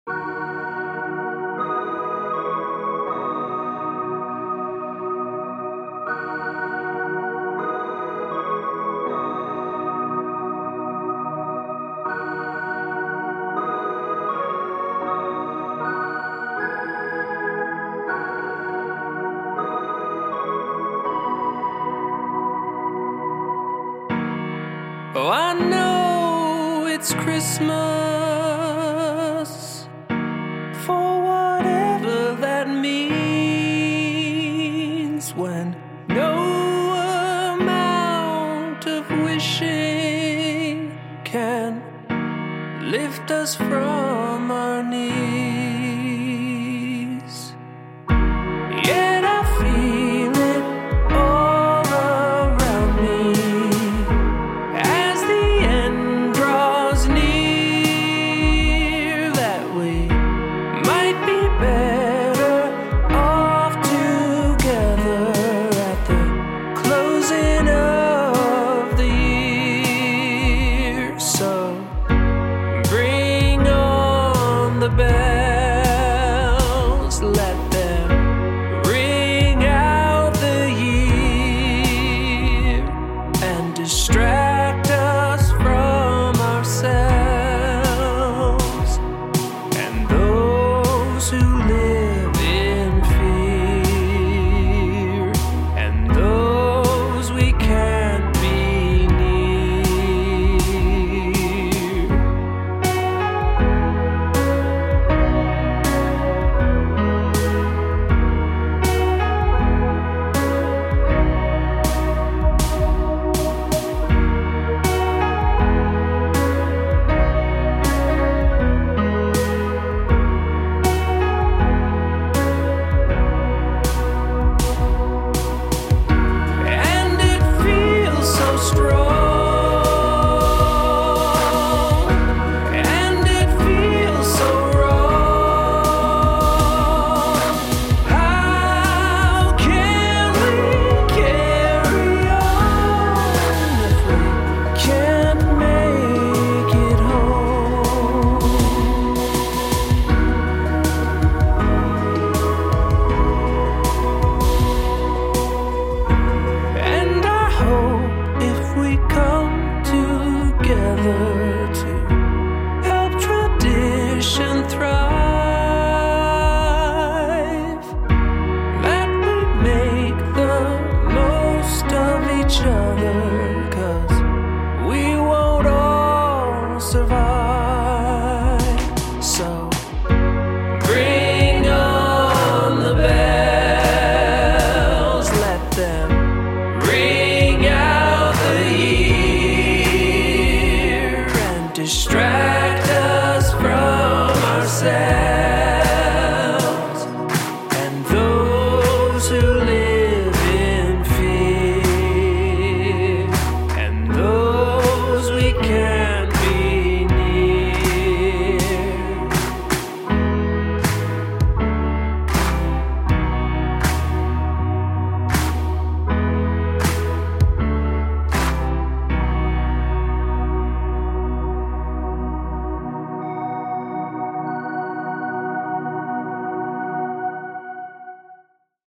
Oh, I know it's Christmas, for whatever that means, when no amount of wishing can lift us from our knees. Yet I feel it all around me as the end draws near, that we might be better off together at the closing of the year. So bring on the bells, let them ring out the year and distract us from ourselves and those who live in fear and those we can't be near. And it feels so strong, and it feels so wrong. How can we carry on if we can't make it home? And I hope if we come together to help tradition thrive, that we make the most of each other, 'cause we won't all survive. So bring on the bells, let them ring out the year and distract